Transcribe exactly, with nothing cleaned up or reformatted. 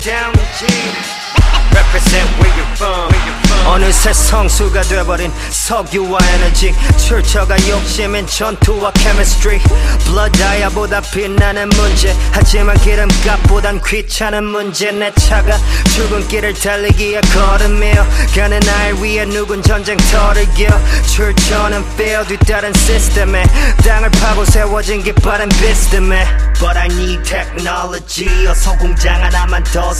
down G. Represent where you're from. 어느새 성수가 돼버린 석유와 에너지, 출처가 욕심인 전투와 chemistry. Blood dia보다 빛나는 문제, 하지만 기름값보단 귀찮은 문제. 내 차가 출근길을 달리기에 걸으며 가는 날 위에 누군 전쟁터를 겨. 출처는 fail 뒤따른 시스템에 땅을 파고 세워진 깃발은 비스듬해. But I need technology, 어서 공장 하나만 더